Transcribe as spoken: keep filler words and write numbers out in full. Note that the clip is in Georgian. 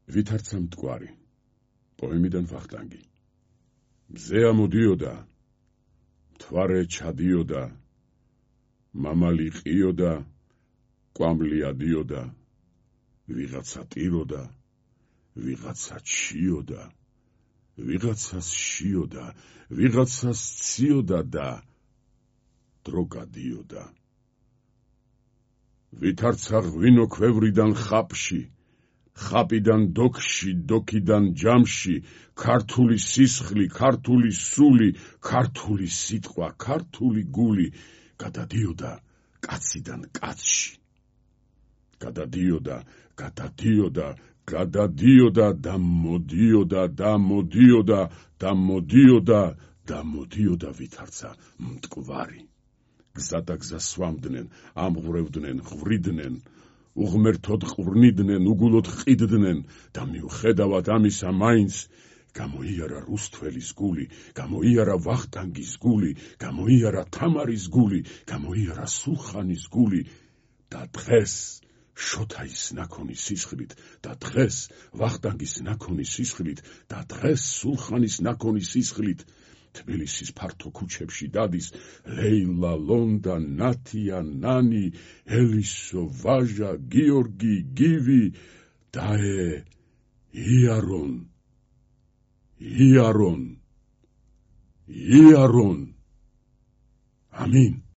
ვითარცა მტკვარი. პოემიდან ვახტანგი. მზე ამოდიოდა, მთვარე ჩადიოდა, მამალი ყიოდა, კვამლი ადიოდა, ვიღაცა ტიროდა, ვიღაცა ჩიოდა, ვიღაცას შიოდა, ვიღაცას ციოდა და დრო გადიოდა. ვითარცა ღვინო ქვევრიდან ხაპში, ხაპიდან დოქში, დოქიდან ჯამში, ქართული სისხლი, ქართული სული, ქართული სიტყვა, ქართული გული, გადადიოდა კაციდან კაცში. გადადიოდა, გადადიოდა, გადადიოდა და მოდიოდა და მოდიოდა და მოდიოდა და მოდიოდა ვითარცა მტკვარი. გზა და გზა სვამდნენ, ამღვრევდნენ, ღვრიდნენ, უღმერთოდ ყვრნიდნენ, უგულოდ ყიდდნენ და მიუხედავად ამისა მაინც გამოიარა რუსთველის გული, გამოიარა ვახტანგის გული, გამოიარა თამარის გული, გამოიარა სულხანის გული და დღეს შოთაის ნაქონის სისხლით და დღეს ვახტანგის ნაქონის სისხლით და დღეს სულხანის ნაქონის სისხლით თბილისის ფართო ქუჩებში დადის ლეილა, ლონდა, ნათია, ნანი, ელისო, ვაჟა, გიორგი, გივი, დაე, იარონ, იარონ, იარონ. ამინ.